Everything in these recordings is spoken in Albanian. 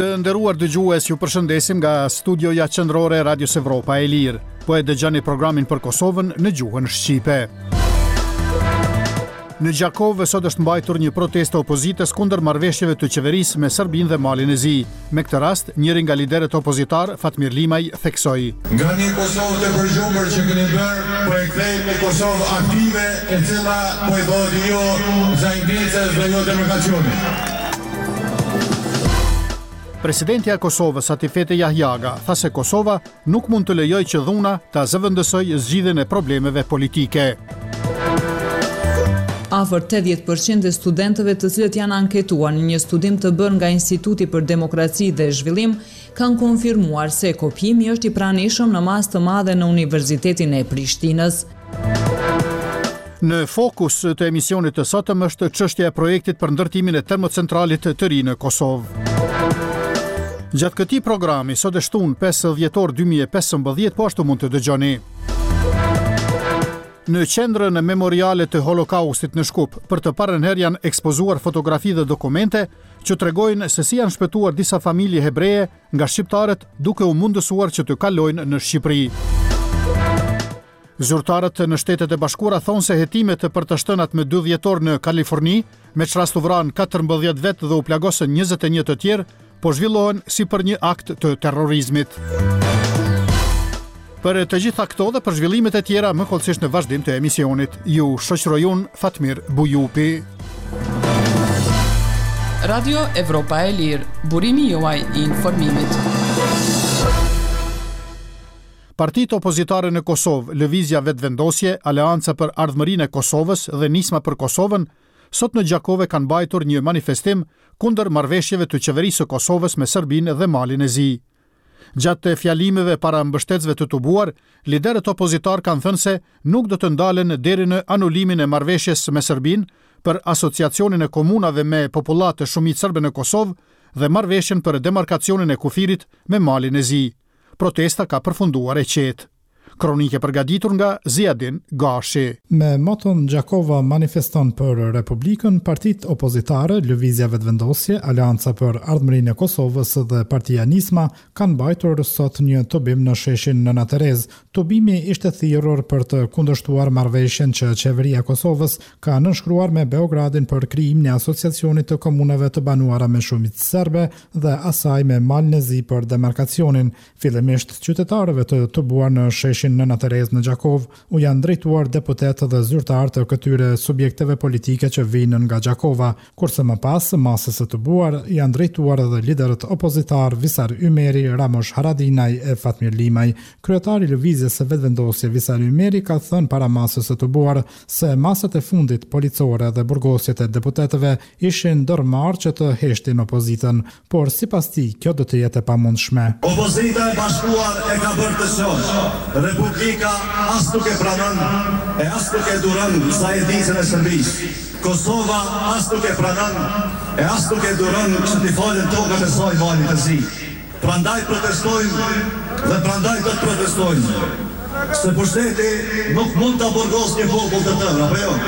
Të nderuar dëgjues, ju përshëndesim nga studioja qendrore e Radios Evropa e Lirë. Po e dëgjoni programin për Kosovën në gjuhën shqipe. Në Gjakovë sot është mbajtur një protestë opozitës kundër marrëveshjeve të qeverisë me Serbinë dhe Malin e Zi. Me këtë rast, njëri nga liderët opozitar, Fatmir Limaj, theksoi: Nga një Kosovë të përgjumur që keni bërë, po e kthejmë në Kosovë aktive, e cila po i thotë jo zajndicës dhe jo demokracionit. Presidentja e Kosovës, Atifete Jahjaga, tha se Kosova nuk mund të lejojë që dhuna ta zëvendësojë zgjidhjen e problemeve politike. Afër 80% e studentëve të cilët janë anketuar në një studim të bërë nga Instituti për Demokraci dhe Zhvillim kanë konfirmuar se kopjimi është i pranishëm në masë të madhe në Universitetin e Prishtinës. Në fokus të emisionit të sotëm është çështja e projektit për ndërtimin e termocentralit të ri në Kosovë. Gjatë këtij programi, sot e shtunë 5 dhjetor 2015, po ashtu mund të dëgjoni. Në qendrën e memoriale të Holokaustit në Shkup, për të parën herë janë ekspozuar fotografi dhe dokumente që tregojnë se si janë shpëtuar disa familje hebreje nga shqiptarët duke u mundësuar që të kalojnë në Shqipëri. Zyrtarët në Shtetet e Bashkuara thonë se hetimet për të shtënat me 2 dhjetor në Kaliforni, me çrast u vranë 14 vetë dhe u plagosën 21 të tjerë, po zhvillohen si për një akt të terrorizmit. Për të gjitha këto dhe për zhvillimet e tjera, më kollësisht në vazhdim të emisionit, ju shoqëroj unë Fatmir Bujupi. Radio Evropa e Lirë, burimi juaj i informimit. Partitë opozitare në Kosovë, Lëvizja Vetvendosje, Aleanca për Ardhmërinë e Kosovës dhe Nisma për Kosovën, sot në Gjakove kanë mbajtur një manifestim kundër marrëveshjeve të qeverisë së Kosovës me Serbinë dhe Malin e Zi. Gjatë fjalimeve para mbështetësve të tubuar, liderët opozitar kanë thënë se nuk do të ndalen deri në anulimin e marrëveshjes me Serbinë për asociacionin e komunave me popullat të shumicë serbe në Kosovë dhe marrëveshjen për demarkacionin e kufirit me Malin e Zi. Protesta ka përfunduar e qetë. Kronike përgatitur nga Ziadin Gashi. Me moton Gjakova manifeston për Republikën, partitë opozitare, Lëvizja Vetvendosje, Aleanca për Ardhmërinë e Kosovës dhe Partia Nisma kanë mbajtur sot një tubim në sheshin Nëna Terez. Tubimi ishte thirrur për të kundërshtuar marrëveshjen që qeveria e Kosovës ka nënshkruar me Beogradin për krijimin e asociacionit të komunave të banuara me shumicë serbe dhe asaj me Malin e Zi për demarkacionin. Fillimisht qytetarëve të tubuar në sheshin Nëna Terez në Gjakov u janë drejtuar deputetë dhe zyrtarë të këtyre subjekteve politike që vinë nga Gjakova, kurse më pas masës së tubuar janë drejtuar edhe liderët opozitar Visar Ymeri, Ramosh Haradinaj e Fatmir Limaj. Kryetari i Lëvizjes së Vetvendosje Visar Ymeri ka thënë para masës së tubuar se masat e fundit policore dhe burgosjet e deputetëve ishin dërmarrë që të heshtin opozitën, por sipas tij kjo do të jetë e pamundshme. Opozita e bashkuar e ka bërë të shoh. Republika as nuk e pranon e as nuk e duron zajndicën e Serbisë. Kosova as nuk e pranon e as nuk e duron që t'i falen tokat e saj Malit të Zi. Prandaj protestojmë dhe prandaj do të protestojmë. Se pushteti nuk mund ta burgos një popull të tërë, apo jo?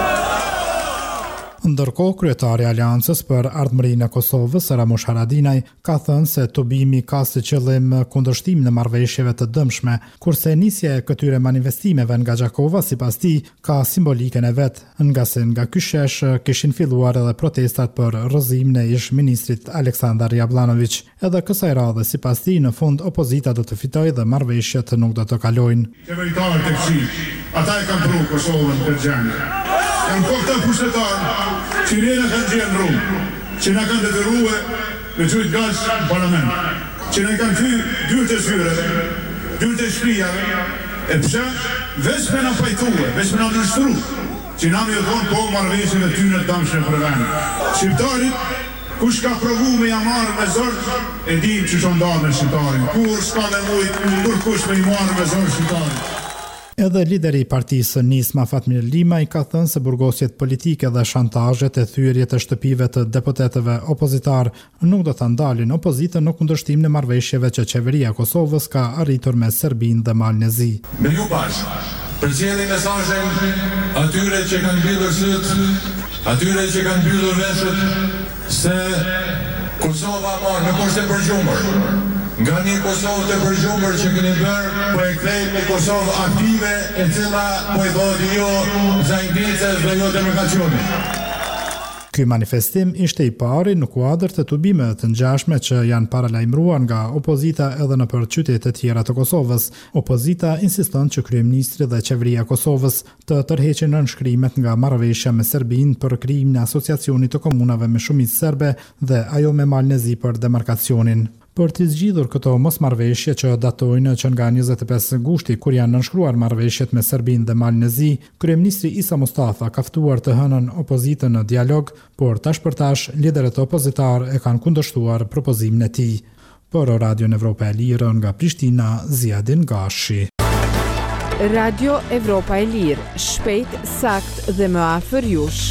Ndërkohë, kryetari i Aleancës për Ardhmërinë e Kosovës, Ramosh Haradinaj, ka thënë se tubimi ka si qëllim kundërshtim në marrëveshjeve të dëmshme, kurse nisja e këtyre manifestimeve nga Gjakova, sipas tij, ka simbolikën e vet, nga se nga ky shesh kishin filluar edhe protestat për rrëzimin e ish-ministrit Aleksandar Jablanović. Edhe kësaj radhe, sipas tij, në fund opozita do të fitojë dhe marrëveshjet nuk do të kalojnë. Qeveritarët e këqij, ata e kanë pru Kosovën për gjendje. Janë po këta pushtetarë që njëna kanë gjenë rrugë, që na kanë detyruar me gjujt gash në parlament, që na kanë fyrë dyrët e zyreve, dyrët e shpijave, e pse veç me na pajtue, veç me na nështru, që na me thonë po marrëveshjeve tyre të dëmshme për vendin. Shqiptarit, kush ka provu me jamarë me zërë, e dim që që ndarë me shqiptarin. Kur s'ka me mujtë, kur kush me i marë me zërë shqiptarin. Edhe lideri i partisë Nisma Fatmir Limaj ka thënë se burgosjet politike dhe shantazhet e thyerjet e shtëpive të deputetëve opozitar nuk do të ndalin opozitën në kundërshtim në marrëveshjeve që qeveria e Kosovës ka arritur me Serbinë dhe Malin e Zi. Me ju bashkë, përcjellim mesazhin atyre që kanë mbyllur syt, atyre që kanë mbyllur veshët, se Kosova marë në kushte përgjumër. Nga një Kosovë të përgjumër që keni bërë, po e kthejmë një Kosovë aktive e cila po i thotë jo zajndicës dhe jo demokracionit. Ky manifestim ishte i pari në kuadër të tubimeve të ngjashme që janë paralajmëruar nga opozita edhe nëpër qytete të tjera të Kosovës. Opozita insiston që kryeministri dhe qeveria e Kosovës të tërheqin nënshkrimet nga marrëveshja me Serbinë për krijimin e asociacionit të komunave me shumicë serbe dhe ajo me Malnezi për demarkacionin. Për të zgjidhur këto mosmarrëveshje që datojnë që nga 25 gushti kur janë nënshkruar marrëveshjet me Serbinë dhe Malnezi, kryeministri Isa Mustafa ka ftuar të hënën opozitën në dialog, por tash për tash liderët opozitar e kanë kundërshtuar propozimin e tij. Për Radion Evropa e Lirë nga Prishtina, Ziadin Gashi. Radio Evropa e Lirë, shpejt, sakt dhe më afër jush.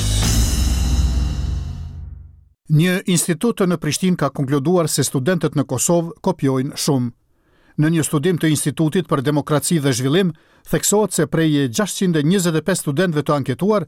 Një institut në Prishtinë ka konkluduar se studentët në Kosovë kopjojnë shumë. Në një studim të Institutit për Demokraci dhe Zhvillim, theksohet se prej 625 studentëve të anketuar,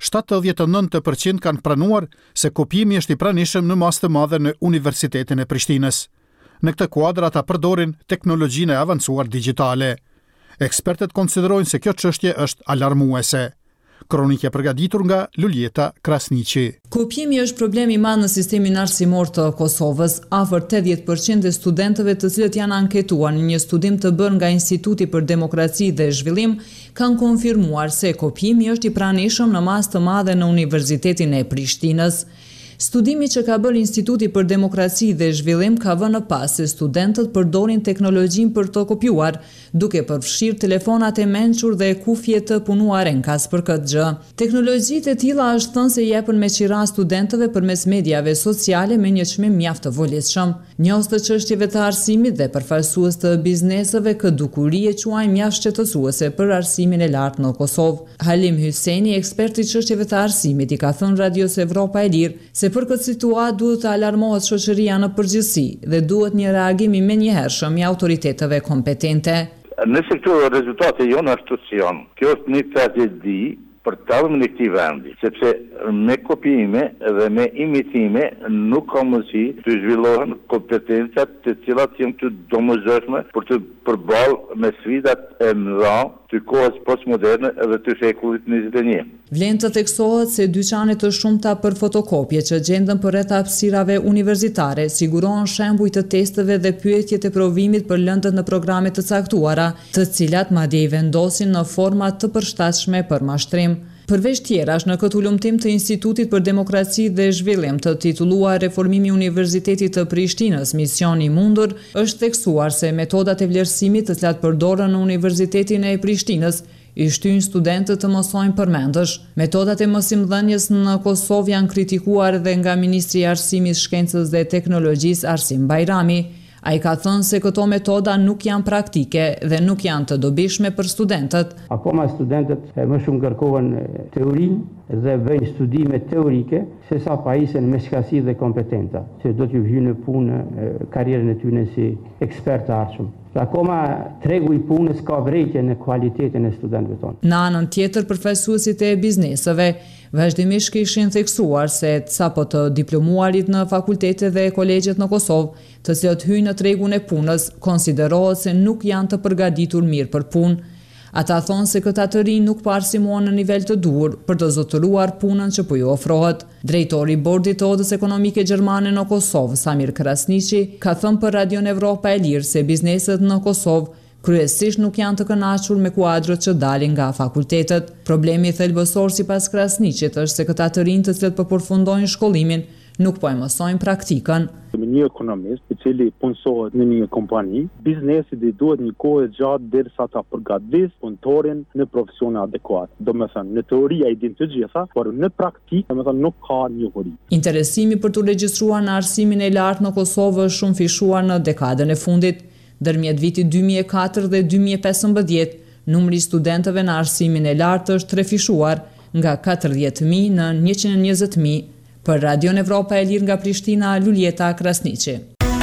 79% kanë pranuar se kopjimi është i pranishëm në masë të madhe në Universitetin e Prishtinës. Në këtë kuadër ata përdorin teknologjinë e avancuar digjitale. Ekspertët konsiderojnë se kjo çështje është alarmuese. Kronikë e përgatitur nga Luljeta Krasniqi. Kopjimi është problem i madh në sistemin arsimor të Kosovës. Afër 80% e studentëve të cilët janë anketuar në një studim të bërë nga Instituti për Demokraci dhe Zhvillim kanë konfirmuar se kopjimi është i pranishëm në masë të madhe në Universitetin e Prishtinës. Studimi që ka bërë Instituti për Demokraci dhe Zhvillim ka vënë pas se studentët përdorin teknologjinë për të kopjuar, duke përfshirë telefonat e mençur dhe kufje të punuar enkas për këtë gjë. Teknologjitë e tilla është thënë se jepën me qira studentëve përmes mediave sociale me një çmim mjaft të volitshëm. Njohës të çështjeve të arsimit dhe përfaqësues të bizneseve këtë dukuri e quajnë mjaft shqetësuese për arsimin e lartë në Kosovë. Halim Hyseni, ekspert i çështjeve të arsimit, i ka thënë Radios Evropa e Lirë se për këtë situatë duhet të alarmohet shoqëria në përgjithësi dhe duhet një reagim i menjëhershëm i autoriteteve kompetente. Nëse këto rezultate janë ashtu si janë, kjo është një tragedi për talën e këtij vendi, sepse me kopjime dhe me imitime nuk ka mundësi të zhvillohen kompetencat të cilat janë të domosdoshme për të përballë me sfidat e mëdha të kohës postmoderne dhe të shekullit 21. Vlen të theksohet se dyqane të shumta për fotokopje që gjenden përreth hapësirave universitare sigurohen shembuj të testeve dhe pyetjet e provimit për lëndët në programe të caktuara, të cilat madje i vendosin në forma të përshtatshme për mashtrim. Përveç tjerash, në këtë ulëmtim të Institutit për Demokraci dhe Zhvillim të titulluar Reformimi Universitetit të Prishtinës, misioni i mundur, është theksuar se metodat e vlerësimit të cilat përdoren në Universitetin e Prishtinës i shtyn studentët të mësojnë përmendësh. Metodat e mësimdhënies në Kosovë janë kritikuar edhe nga Ministri i Arsimit, Shkencës dhe Teknologjisë Arsim Bajrami. Ai ka thënë se këto metoda nuk janë praktike dhe nuk janë të dobishme për studentët. Akoma studentët më shumë kërkohen teorinë dhe bëjnë studime teorike sesa pajisen me shkasi dhe kompetenta, se do t'ju hyjnë në punë karrierën e tyre si ekspert të ardhshëm. Akoma tregu i punës ka vrejtje në kualitetin e studentëve tonë. Në anën tjetër, përfaqësuesit e bizneseve vazhdimisht kishin theksuar se sapo të diplomuarit në fakultete dhe kolegjet në Kosovë, të cilët hyjnë në tregun e punës, konsiderohet se nuk janë të përgatitur mirë për punë. Ata thonë se këta të rinj nuk parsimohen në nivel të duhur për të zotëruar punën që po ju ofrohet. Drejtori i Bordit të Odës Ekonomike Gjermane në Kosovë, Samir Krasniqi, ka thënë për Radion Evropa e Lirë se bizneset në Kosovë kryesisht nuk janë të kënaqur me kuadrët që dalin nga fakultetet. Problemi thelbësor sipas Krasniqit është se këta të rinj të cilët po përfundojnë shkollimin nuk po e mësojnë praktikën. Me një ekonomist i cili punësohet në një kompani, biznesi dhe duhet një kohë gjatë derisa ta përgatis punëtorin në profesione adekuat. Do me thënë, në teoria i din të gjitha, por në praktikë, do me thënë, nuk ka njohuri. Interesimi për të regjistruar në arsimin e lartë në Kosovë është shumë fishuar në dekadën e fundit. Ndërmjet vitit 2004 dhe 2015, numri i studentëve në arsimin e lartë është trefishuar nga 40.000 në 120.000. Për Radion Evropa e Lirë nga Prishtina, Luljeta Krasniqi.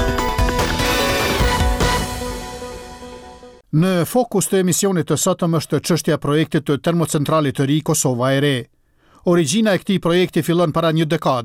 Në fokus të emisionit të sotëm është çështja e projektit të termocentralit të ri Kosova e Re. Origjina e këtij projekti fillon para një dekade,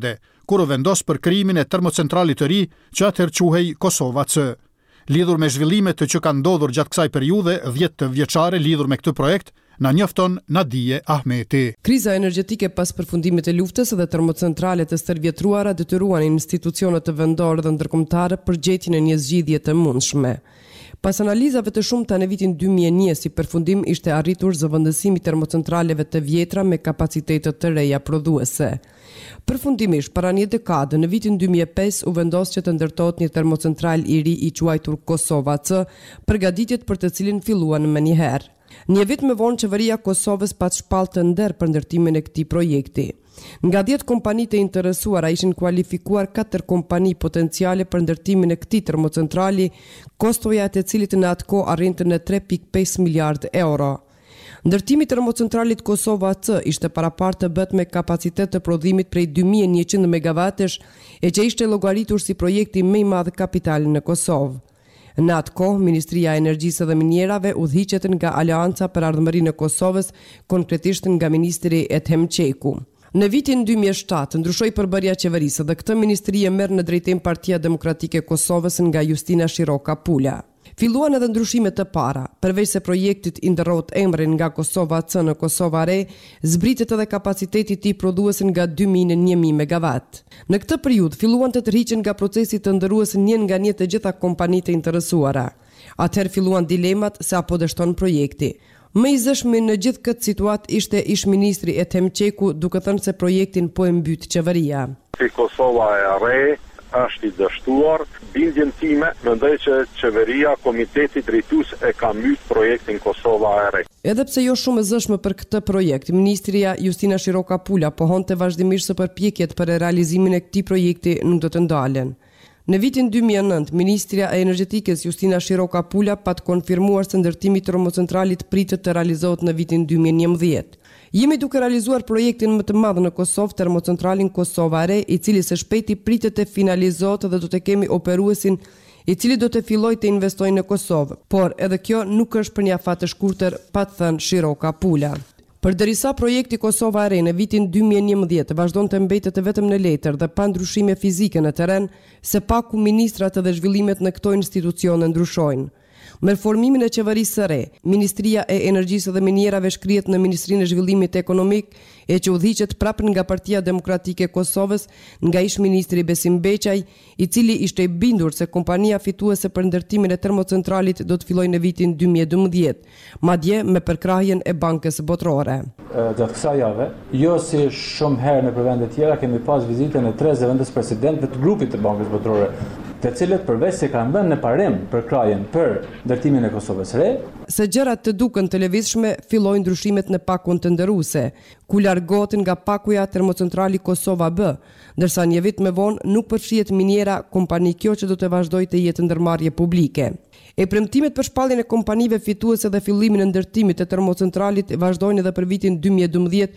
kur u vendos për krijimin e termocentralit të ri që atëherë quhej Kosova C. Lidhur me zhvillimet që kanë ndodhur gjatë kësaj periudhe 10 vjeçare lidhur me këtë projekt, na njofton Nadije Ahmeti. Kriza energjetike pas përfundimit të luftës dhe termocentralet të stërvjetruara detyruan institucionet të vendore dhe ndërkombëtare për gjetjen e një zgjidhje të mundshme. Pas analizave të shumta në vitin 2001 si përfundim ishte arritur zëvendësimi i termocentraleve të vjetra me kapacitete të reja prodhuese. Përfundimisht, para një dekade, në vitin 2005 u vendos që të ndërtohet një termocentral i ri i quajtur Kosova C, përgatitjet për të cilin filluan më njëherë. Një vit më vonë, qeveria Kosovës pat shpallë të nder për ndërtimin e këtij projekti. Nga 10 kompani të interesuara ishin kualifikuar 4 kompani potenciale për ndërtimin e këtij termocentrali, kostoja e të cilit në atë kohë arrinte në 3.5 miliard euro. Ndërtimi i termocentralit Kosova C ishte parapar të bët me kapacitet të prodhimit prej 2100 megawatësh, e që ishte llogaritur si projekti më i madh kapital në Kosovë. Në atë kohë, Ministria e Energjisë dhe Minierave udhëhiqet nga Aleanca për Ardhmërinë e Kosovës, konkretisht nga ministri Ethem Çeku. Në vitin 2007 ndryshoi përbërja e qeverisë dhe këtë ministri e merr në drejtim Partia Demokratike e Kosovës nga Justina Shiroka Pula. Filluan edhe ndryshimet të para, përveç se projektit i ndërrohet emri nga Kosova C në Kosova Re, zbritet edhe kapaciteti i tij prodhues nga 2000 në 1000 megawatt. Në këtë periudhë filluan të tërhiqen nga procesi të ndërrues një nga një të gjitha kompanitë të interesuara. Atëherë filluan dilemat se apo dështon projekti. Më i zëshmi në gjithë këtë situatë ishte ish-ministri Ethem Çeku, duke thënë se projektin po e mbyt qeveria. Kosova e Re është i dështuar, bindjen time mendoj që qeveria, komiteti drejtues e ka mbyt projektin Kosova e Re. Edhe pse jo shumë e zëshme për këtë projekt, ministria Justina Shiroka Pula pohonte vazhdimisht se përpjekjet për realizimin e këtij projekti nuk do të ndalen. Në vitin 2009, Ministria e Energjetikës Justina Shiroka Pula pat konfirmuar se ndërtimi i termocentralit pritet të realizohet në vitin 2011. Jemi duke realizuar projektin më të madh në Kosovë, termocentralin Kosova Re, i cili së shpejti pritet të finalizohet dhe do të kemi operuesin i cili do të fillojë të investojë në Kosovë, por edhe kjo nuk është për një afat të shkurtër, pat thënë Shiroka Pula. Përderisa projekti Kosova Re në vitin 2011 vazhdon të mbetet vetëm në letër dhe pa ndryshime fizike në terren, se paku ministrat dhe zhvillimet në këto institucione ndryshojnë. Me formimin e qeverisë së re, Ministria e Energjisë dhe Minierave shkrihet në Ministrinë e Zhvillimit Ekonomik, e që udhëhiqet prapë nga Partia Demokratike e Kosovës, nga ish-ministri Besim Beqaj, i cili ishte i bindur se kompania fituese për ndërtimin e termocentralit do të fillojë në vitin 2012, madje me përkrahjen e Bankës Botërore. Gjatë kësaj jave, jo si shumë herë në vende tjera, kemi pas vizitën e 3 zëvendës presidentëve të grupit të Bankës Botërore, të cilët përveç se kanë dhënë në parim përkrajen për ndërtimin e Kosovës Re. Se gjërat të duken të lëvizshme, fillojnë ndryshimet në pakun të ndëruese, ku largohet nga pakuja termocentrali Kosova B, ndërsa një vit më vonë nuk përfshihet miniera, kompani kjo që do të vazhdojë të jetë ndërmarrje publike. E premtimet për shpalljen e kompanive fituese dhe fillimin e ndërtimit të termocentralit vazhdojnë edhe për vitin 2012,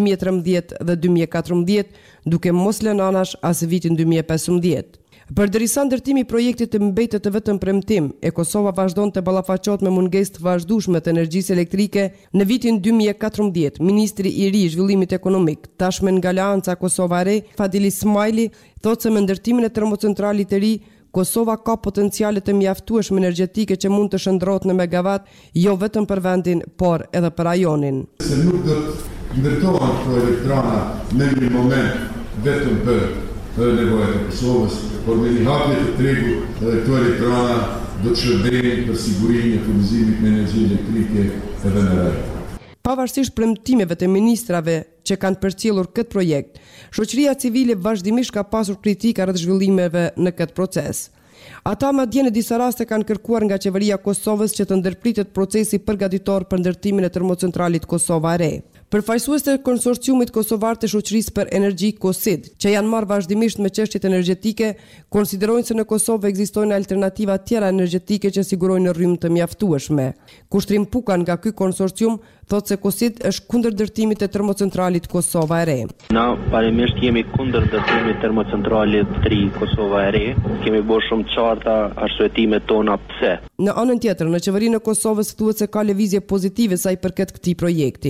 2013 dhe 2014, duke mos lënë anash as vitin 2015. Përderisa ndërtimi i projektit të mbetet vetëm premtim, e Kosova vazhdon të ballafaqohet me mungesë të vazhdueshme të energjisë elektrike, në vitin 2014, ministri i ri i zhvillimit ekonomik, tashmë nga Aleanca Kosova Re, Fadil Ismaili, thotë se me ndërtimin e termocentralit të ri, Kosova ka potenciale të mjaftueshme energjetike që mund të shndrohet në megawatt, jo vetëm për vendin, por edhe për rajonin. Se nuk do të ndërtohen këto elektrana në një moment vetëm për nevojat e Kosovës, por me një hapje të tregu edhe këto elektrana do të shërbejnë për sigurinë e furnizimit me energji elektrike edhe në rajon. Pavarësisht premtimeve të ministrave që kanë përcjellur këtë projekt, shoqëria civile vazhdimisht ka pasur kritika rreth zhvillimeve në këtë proces. Ata madje në disa raste kanë kërkuar nga qeveria e Kosovës që të ndërpritet procesi përgatitor për ndërtimin e termocentralit Kosova Re. Përfaqësuesit e konsorciumit kosovar të shoqërisë për energji KOSID, që janë marrë vazhdimisht me çështjet energjetike, konsiderojnë se në Kosovë ekzistojnë alternativa tjera energjetike që sigurojnë rrymë të mjaftueshme. Kushtrim Puka nga ky konsorcium thotë se KOSID është kundër ndërtimit të termocentralit Kosova e Re. Na parimisht jemi kundër ndërtimit të termocentralit 3 Kosova e Re. Kemi bërë shumë qarta arsyetimet tona pse. Në anën tjetër, në qeverinë e Kosovës thuhet se ka lëvizje pozitive sa i përket këtij projekti.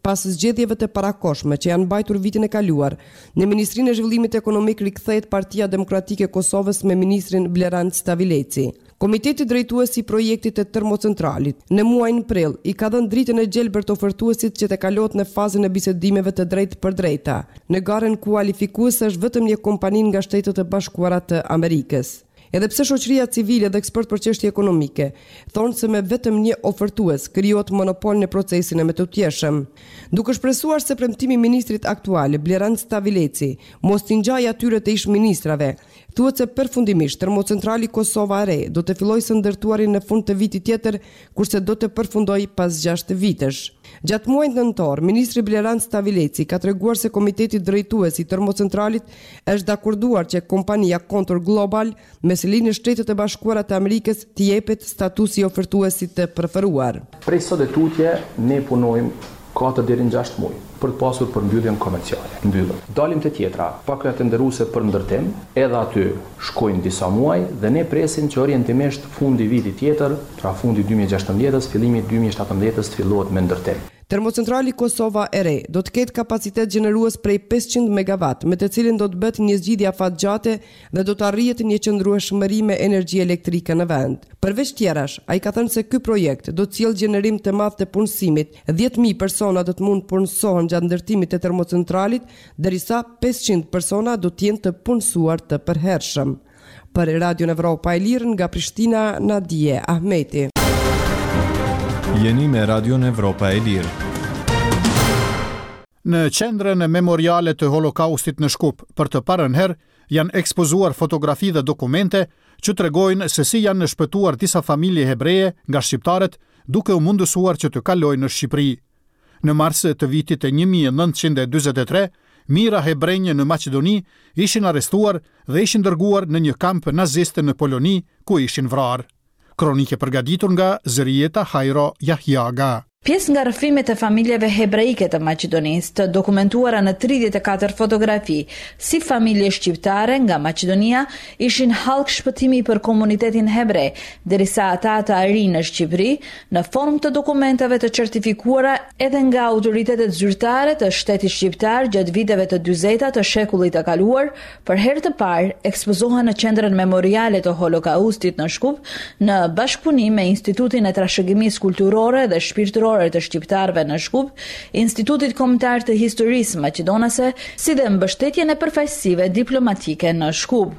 pas zgjedhjeve të parakoshme që janë mbajtur vitin e kaluar. Në Ministrinë e Zhvillimit Ekonomik rikthehet Partia Demokratike e Kosovës me ministrin Blerand Stavileci. Komiteti drejtues i projektit të termocentralit në muajin prill i ka dhënë dritën e gjelbër të ofertuesit që të kalohet në fazën e bisedimeve të drejtë për drejta. Në garën kualifikuese është vetëm një kompani nga Shtetet e Bashkuara të Amerikës. Edhe pse shoqëria civile dhe ekspert për çështje ekonomike thonë se me vetëm një ofertues krijohet monopol në procesin e metodutjeshëm. Duke shpresuar se premtimi i ministrit aktual Blerand Stavileci mos t'i ngjajë atyre të ish-ministrave, thuhet se përfundimisht termocentrali Kosova e Re do të fillojë së ndërtuarin në fund të vitit tjetër, kurse do të përfundojë pas 6 vitesh. Gjatë muajit nëntor, ministri Blerand Stavileci ka treguar se komiteti drejtues i termocentralit është dakorduar që kompania Contour Global me selinë në Shtetet e Bashkuara të Amerikës t'i jepet statusi ofertuesit të preferuar. Prej sot e tutje ne punojmë 4 deri në 6 muaj për të pasur përmbylljen komerciale. Dalim te tjetra, pak të nderuese për ndërtim, edhe aty shkojnë disa muaj dhe ne presim që orientimisht fundi vitit tjetër, pra fundi 2016-s, fillimi 2017-s të fillohet me ndërtim. Termocentrali Kosova e Re do të ketë kapacitet gjenerues prej 500 MW, me të cilin do të bëhet një zgjidhje afatgjate dhe do të arrihet një qëndrueshmëri me energji elektrike në vend. Përveç tjerash, ai ka thënë se ky projekt do të sjellë gjenerim të madh të punësimit, 10.000 persona do të mund punësohen gjatë ndërtimit të termocentralit, derisa 500 persona do të jenë të punësuar të përhershëm. Për Radio Evropa e Lirë nga Prishtina, Nadije Ahmeti. Jeni me Radio Evropa e Lirë. Në qendrën e memoriale të Holokaustit në Shkup, për të parën herë janë ekspozuar fotografi dhe dokumente që tregojnë se si janë shpëtuar disa familje hebreje nga shqiptarët duke u mundësuar që të kalojnë në Shqipëri. Në mars të vitit e 1943, mijëra hebrenje në Maqedoni ishin arrestuar dhe ishin dërguar në një kamp nazist në Poloni ku ishin vrarë. Kronike përgatitur nga Zërieta Hajro Jahjaga. Pjesë nga rrëfimet e familjeve hebreike të Maqedonisë të dokumentuara në 34 fotografi, si familje shqiptare nga Maqedonia ishin hallk shpëtimi për komunitetin hebre, derisa ata të arrinë në Shqipëri në formë të dokumentave të certifikuara edhe nga autoritetet zyrtare të shtetit shqiptar gjatë viteve të 40 të shekullit të kaluar, për herë të parë ekspozohen në qendrën memoriale të Holokaustit në Shkup në bashkëpunim me Institutin e Trashëgimisë Kulturore dhe Shpirtërore të shqiptarëve në Shkup, Institutit Kombëtar të Historisë Maqedonase, si dhe mbështetjen e përfaqësive diplomatike në Shkup.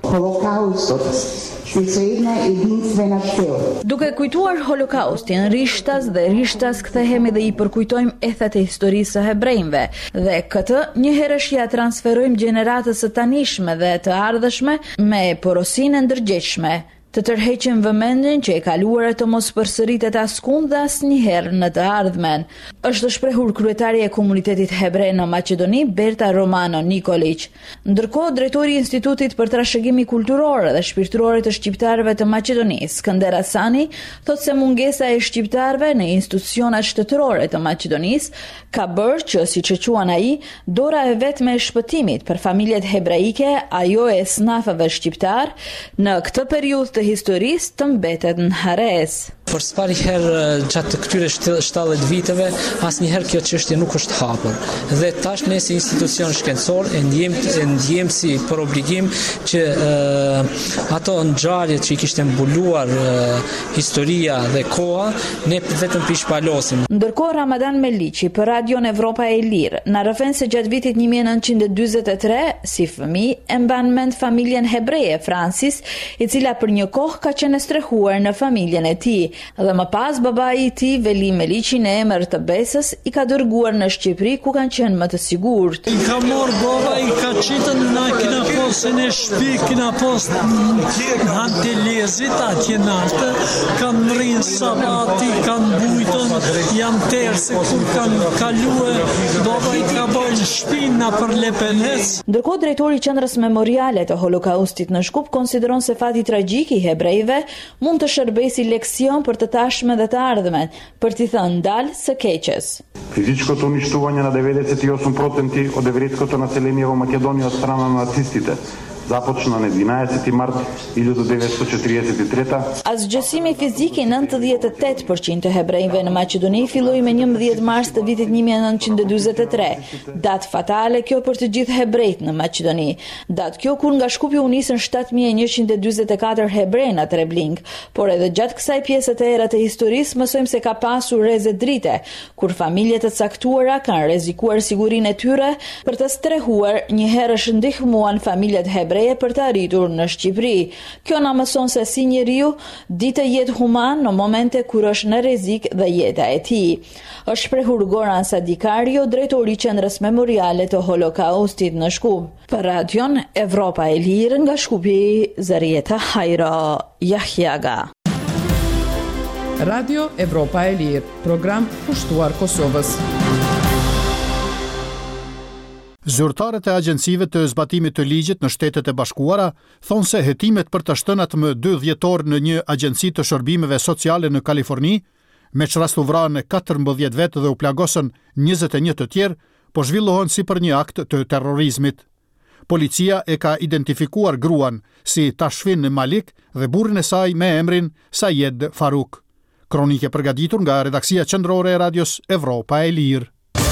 Duke kujtuar Holokaustin, rishtas dhe rishtas kthehemi dhe i përkujtojmë ethet e historisë së hebrejve, dhe këtë njëherësh ja transferojmë gjeneratës së tanishme dhe të ardhshme me porosinë e ndërgjegjshme. Të tërheqim vëmendjen që e kaluara të mos përsëritet askund dhe asnjëherë në të ardhmen. Është shprehur kryetari e komunitetit hebre në Maqedoni, Berta Romano Nikolić. Ndërkohë, drejtori i Institutit për Trashëgimi Kulturor dhe Shpirtëror të Shqiptarëve të Maqedonisë, Skënder Hasani, thotë se mungesa e shqiptarëve në institucionet shtetërore të Maqedonisë ka bërë që, siç e quan ai, dora e vetme e shpëtimit për familjet hebraike, ajo e snafëve shqiptar, në këtë periudhë të historisë të mbetet në hares. Për pari herë gjatë këtyre 70 viteve, asnjëherë kjo çështje nuk është hapur. Dhe tash ne si institucion shkencor e ndjejmë si për obligim që ato ngjarje që i kishte mbuluar historia dhe koha, ne vetëm pishpalosim. Ndërkohë Ramadan Meliqi për Radion Evropa e Lirë na rrëfen se gjatë vitit 1943, si fëmijë, e mban mend familjen hebreje Francis, i cila për një kohë ka qenë strehuar në familjen e tij, dhe më pas babai i tij, Veli Meliqi, në emër të besës, i ka dërguar në Shqipëri ku kanë qenë më të sigurt. I ka marrë baba, i ka qitën, na kina posë në shtëpi, kina posë në Antelezit, atje natë, kanë rrinë sabati, kanë bujton, jam tërë se kur kanë kalue, baba i ka bojnë shpinë na për Lepenec. Ndërkohë, drejtori i Qendrës Memoriale të Holokaustit në Shkup konsideron se fati tragjik i hebrejve mund të shërbejë leksion për të tashmen dhe të ardhmen, për t'i thënë ndalë së keqes. Физическото унищожение на 90,8% от еврейското население в Македония от страна на нацистите започна на 11 март 1943. Asgjësimi fizik i 98% të hebrejve në Maqedoni filloi me 11 mars të vitit 1943. Datë fatale kjo për të gjithë hebrejt në Maqedoni. Datë kjo kur nga Shkupi u nisën 7144 hebrej në Trebling, por edhe gjatë kësaj pjese të era të historisë mësojmë se ka pasur rreze drite, kur familjet të caktuara kanë rrezikuar sigurinë e tyre për të strehuar, njëherë ndihmuan familjet hebreje për të arritur në Shqipëri. Kjo na mëson se si njeriu ditë jetë human në momente kur është në rrezik dhe jeta e tij. Është shprehur Goran Sadikario, drejtori i Qendrës Memoriale të Holokaustit në Shkup. Për Radion Evropa e Lirë nga Shkupi, Zarieta Hajro Jahjaga. Radio Evropa e Lirë, program kushtuar Kosovës. Zyrtarët e agjencive të zbatimit të ligjit në Shtetet e Bashkuara thonë se hetimet për të shtënat më 2 dhjetor në një agjenci të shërbimeve sociale në Kaliforni, me çrast u vranë 14 vetë dhe u plagosën 21 të tjerë, po zhvillohen si për një akt të terrorizmit. Policia e ka identifikuar gruan si Tashfin Malik dhe burrin e saj me emrin Sayed Faruk. Kronike përgatitur nga redaksia qendrore e radios Evropa e Lirë.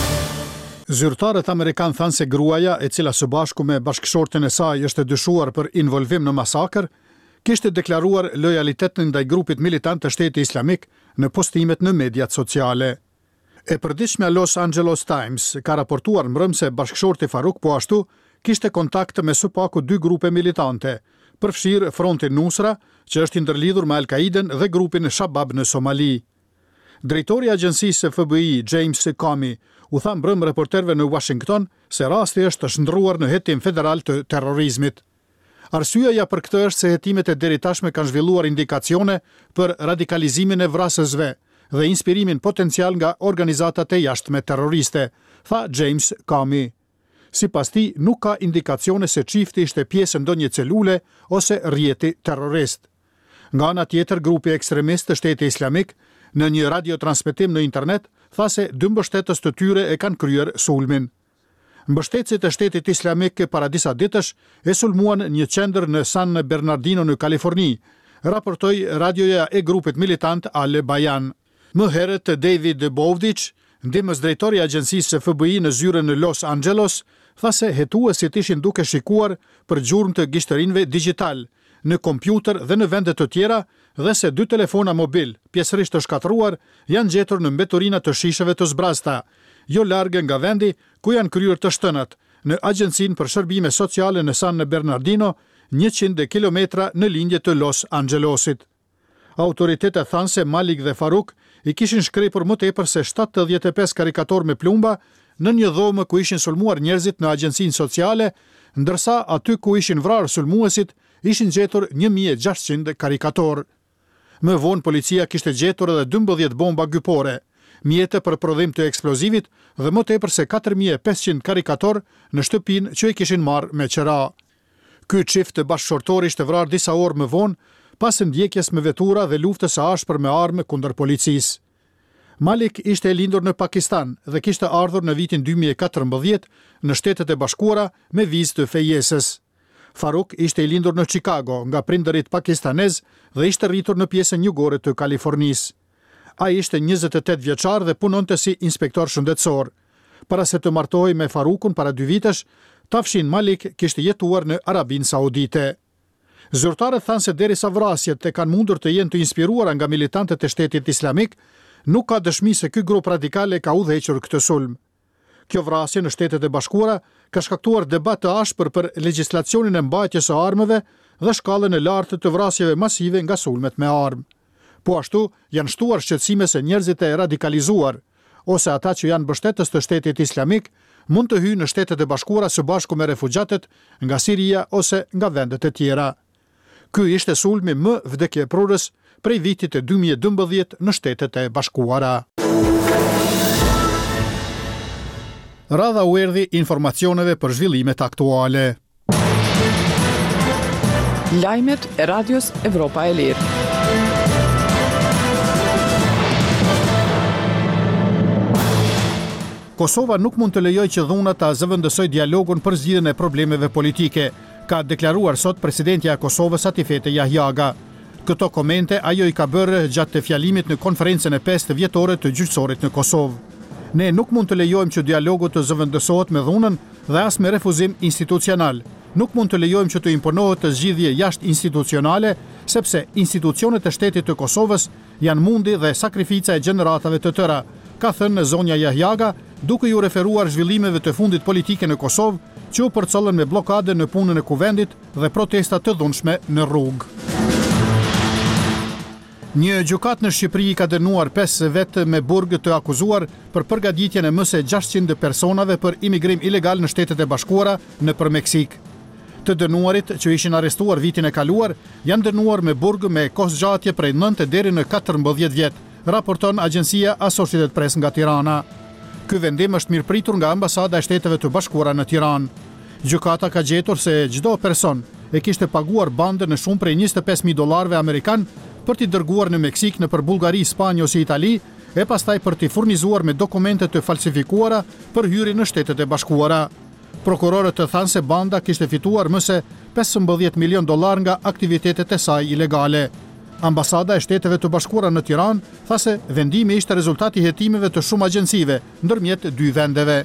Zyrtarët amerikanë thanë se gruaja, e cila së bashku me bashkëshorten e saj është dyshuar për involvim në masakër, kishte deklaruar lojalitetin ndaj grupit militant të Shtetit Islamik në postimet në mediat sociale. E përditshmja Los Angeles Times ka raportuar mbrëm se bashkëshorti Faruk po ashtu kishte kontakt me së paku 2 grupe militante, përfshirë Frontin Nusra, që është ndërlidhur me Al-Qaiden dhe grupin Shabab në Somali. Drejtori i agjencisë FBI, James Comey, u tha mbrëm reporterëve në Washington se rasti është shndruar në hetim federal të terrorizmit. Arsyeja për këtë është se hetimet e deritashme kanë zhvilluar indikacione për radikalizimin e vrasësve dhe inspirimin potencial nga organizatat e jashtme terroriste, tha James Comey. Sipas tij, nuk ka indikacione se çifti ishte pjesë ndonjë celule ose rrjeti terrorist. Nga ana tjetër, grupi ekstremist të Shtetit Islamik në një radiotransmetim në internet tha se 2 mbështetës të tyre e kanë kryer sulmin. Mbështetësit e Shtetit Islamik para disa ditësh e sulmuan një qendër në San Bernardino në Kaliforni, raportoi radioja e grupit militant Al Bayan. Më herët David Bovdic, ndihmës drejtori i agjencisë FBI në zyrën në Los Angeles, tha se hetuesit ishin duke shikuar për gjurmë të gishtërinëve digjital në kompjuter dhe në vende të tjera dhe se 2 telefona mobil, pjesërisht të shkatruar, janë gjetur në mbeturina të shisheve të zbrazta, jo largë nga vendi ku janë kryer të shtënat, në Agjencinë për Shërbime Sociale në San Bernardino, 100 kilometra në lindje të Los Angelesit. Autoritetet thanë se Malik dhe Faruk i kishin shkrepur më tepër se 75 karikator me plumba në një dhomë ku ishin sulmuar njerëzit në Agjencinë Sociale, ndërsa aty ku ishin vrarë sulmuesit ishin gjetur 1600 karikator. Më vonë policia kishte gjetur edhe 12 bomba gypore, mjete për prodhim të eksplozivit dhe më tepër se 4500 karikator në shtëpinë që i kishin marrë me qera. Ky çift bashkëshortor ishte vrarë disa orë më vonë pas ndjekjes me vetura dhe luftës së ashpër me armë kundër policisë. Malik ishte lindur në Pakistan dhe kishte ardhur në vitin 2014 në Shtetet e Bashkuara me vizë të fejesës. Faruk ishte i lindur në Chicago nga prindërit pakistanez dhe ishte rritur në pjesën jugore të Kalifornisë. Ai ishte 28 vjeçar dhe punonte si inspektor shëndetësor. Para se të martohej me Farukun para 2 vitesh, Tafshin Malik kishte jetuar në Arabinë Saudite. Zyrtarët thanë se derisa vrasjet e kanë mundur të jenë të inspiruara nga militantët e Shtetit Islamik, nuk ka dëshmi se ky grup radikal e ka udhëhequr këtë sulm. Kjo vrasje në Shtetet e Bashkuara ka shkaktuar debat të ashpër për legjislacionin e mbajtjes së armëve dhe shkallën e lartë të vrasjeve masive nga sulmet me armë. Po ashtu, janë shtuar shqetësime se njerëzit e radikalizuar, ose ata që janë mbështetës të Shtetit Islamik, mund të hyjnë në Shtetet e Bashkuara së bashku me refugjatët nga Siria ose nga vendet e tjera. Ky ishte sulmi më vdekjeprurës prej vitit e 2012 në Shtetet e Bashkuara. Radha u erdhi informacioneve për zhvillimet aktuale. Lajmet e radios Evropa e Lirë. Kosova nuk mund të lejojë që dhunat ta zëvendësojë dialogun për zgjidhjen e problemeve politike, ka deklaruar sot presidentja e Kosovës Atifete Jahjaga. Këto komente ajo I ka bërë gjatë të fjalimit në konferencën e 5 vjetore të gjyqësorit në Kosovë. Ne nuk mund të lejojmë që dialogu të zëvendësohet me dhunën dhe as me refuzim institucional. Nuk mund të lejojmë që të imponohet të zgjidhje jashtë institucionale, sepse institucionet e shtetit të Kosovës janë mundi dhe sakrifica e gjeneratave të tëra, ka thënë zonja Jahjaga, duke ju referuar zhvillimeve të fundit politike në Kosovë, që u përcollën me blokade në punën e kuvendit dhe protesta të dhunshme në rrugë. Një gjykat në Shqipëri ka dënuar 5 vetë me burg të akuzuar për përgatitjen e më se 600 personave për imigrim ilegal në Shtetet e Bashkuara nëpër Meksik. Të dënuarit që ishin arrestuar vitin e kaluar janë dënuar me burg me kohëzgjatje prej 9 deri në 14 vjet, raporton agjencia Associated Press nga Tirana. Ky vendim është mirëpritur nga ambasada e Shteteve të Bashkuara në Tiranë. Gjykata ka gjetur se çdo person e kishte paguar bande në shumë prej $25,000 amerikan për t'i dërguar në Meksik nëpër Bullgari, Spanjë ose Itali, e pastaj për t'i furnizuar me dokumente të falsifikuara për hyrje në Shtetet e Bashkuara. Prokurorët të thanë se banda kishte fituar më se $15 milion nga aktivitetet e saj ilegale. Ambasada e Shteteve të Bashkuara në Tiranë tha se vendimi ishte rezultati I hetimeve të shumë agjencive ndërmjet 2 vendeve.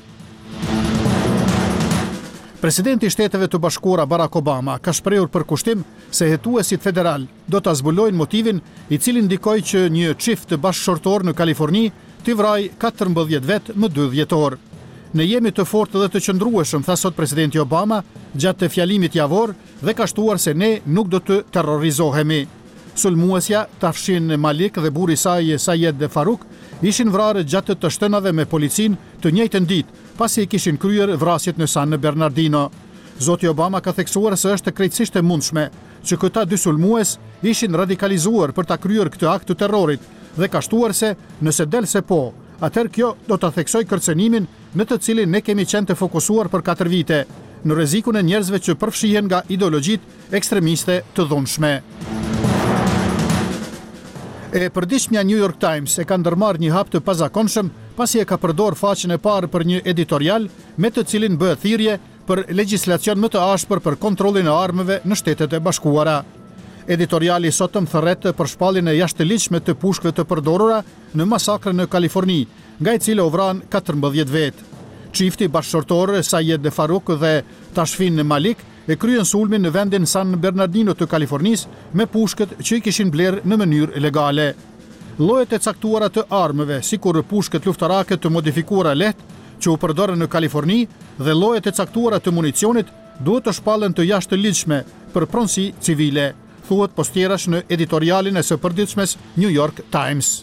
Presidenti I Shteteve të Bashkuara Barack Obama ka shprehur përkushtim se hetuesit federal do ta zbulojnë motivin I cili ndikoi që një çift të bashkëshortor në Kaliforni t'i vrajë 14 vet më 2 dhjetor. Ne jemi të fortë dhe të qëndrueshëm, tha sot presidenti Obama gjatë të fjalimit javor dhe ka shtuar se ne nuk do të terrorizohemi. Sulmuesja Tafshin Malik dhe burri I saj Sayed Farouk ishin vrarë gjatë të shtënave me policin të njëjtën ditë, pasi I kishin kryer vrasjet në San Bernardino. Zoti Obama ka theksuar se është krejtësisht e mundshme që këta 2 sulmues ishin radikalizuar për ta kryer këtë akt të terrorit dhe ka shtuar se nëse del se po, atëherë kjo do ta theksoj kërcënimin në të cilin ne kemi qenë të fokusuar për 4 vite, në rrezikun e njerëzve që përfshihen nga ideologjitë ekstremiste të dhunshme. E përditshmja New York Times e ka ndërmarrë një hap të pazakonshëm pasi e ka përdor faqen e parë për një editorial me të cilin bëhet thirrje për legjislacion më të ashpër për kontrollin e armëve në Shtetet e Bashkuara. Editoriali sotëm thërret për shpalljen e jashtëligjshme të pushkëve të përdorura në masakrën në Kaliforni, nga I cili u vran 14 vet. Çifti bashkëshortor Sayed Farouk dhe Tashfin Malik e kryen sulmin në vendin San Bernardino të Kalifornisë me pushkët që I kishin blerë në mënyrë ilegale. Llojet e caktuara të armëve, sikur pushkët luftarake të modifikuara lehtë që u përdorën në Kaliforni dhe llojet e caktuara të municionit duhet të shpallen të jashtëligjshme për pronësi civile, thuhet postjerash në editorialin e së përditshmes New York Times.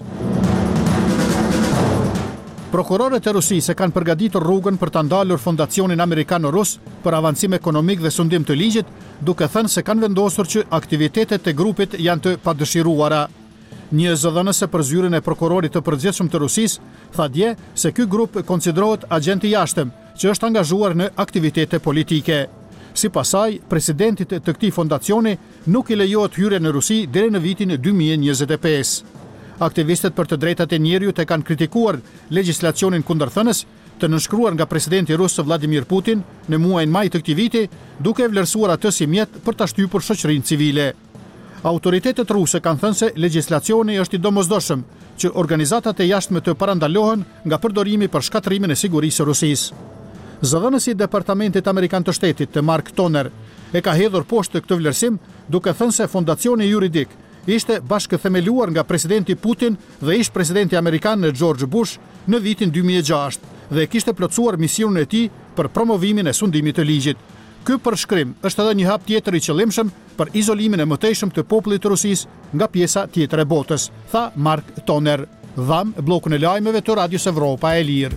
Prokurorët e Rusisë kanë përgatitur rrugën për ta ndalur Fondacionin Amerikano-Rus për avancim ekonomik dhe sundim të ligjit, duke thënë se kanë vendosur që aktivitetet e grupit janë të padëshiruara. Një zëdhënëse për zyrën e prokurorit të përgjithshëm të Rusisë tha dje se ky grup konsiderohet agent I jashtëm që është angazhuar në aktivitete politike. Sipas saj, presidentit të këtij fondacioni nuk I lejohet hyrje në Rusi deri në vitin 2025. Aktivistët për të drejtat e njerëzit e kanë kritikuar legjislacionin kundërthënës të nënshkruar nga presidenti rus Vladimir Putin në muajin maj të këtij viti, duke vlerësuar atë si mjet për ta shtypur shoqërinë civile. Autoritetet ruse kanë thënë se legjislacioni është I domosdoshëm që organizatat e jashtme të parandalohen nga përdorimi për shkatrimin e sigurisë së Rusisë. Zëdhënësi I Departamentit Amerikan të Shtetit, Mark Toner, e ka hedhur poshtë këtë vlerësim, duke thënë se fondacioni juridik ishte bashkëthemeluar nga presidenti Putin dhe ish presidenti amerikan George Bush në vitin 2006 dhe kishte plotësuar misionin e tij për promovimin e sundimit të ligjit. Ky përshkrim është edhe një hap tjetër I qëllimshëm për izolimin e mëtejshëm të popullit të Rusisë nga pjesa tjetër e botës, tha Mark Toner. Dham bllokun e lajmeve të Radios Evropa e Lirë.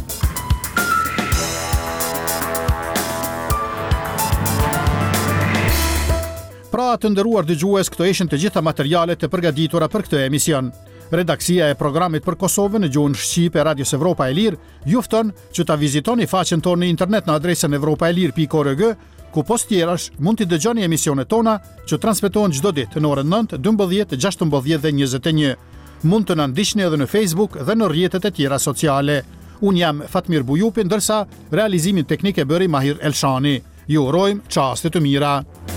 Pra të nderuar dëgjues, këto ishin të gjitha materialet e përgatitura për këtë emision. Redaksia e programit për Kosovën në gjuhën shqipe e Radios Evropa e Lirë ju fton që ta vizitoni faqen tonë në internet në adresën evropaelir.org, ku postjerash mund të dëgjoni emisionet tona që transmetohen çdo ditë në orën 9, 12, 16 dhe 21. Mund të na ndiqni edhe në Facebook dhe në rrjetet e tjera sociale. Unë jam Fatmir Bujupi, ndërsa realizimin teknik e bëri Mahir Elshani. Ju urojmë çaste të mira.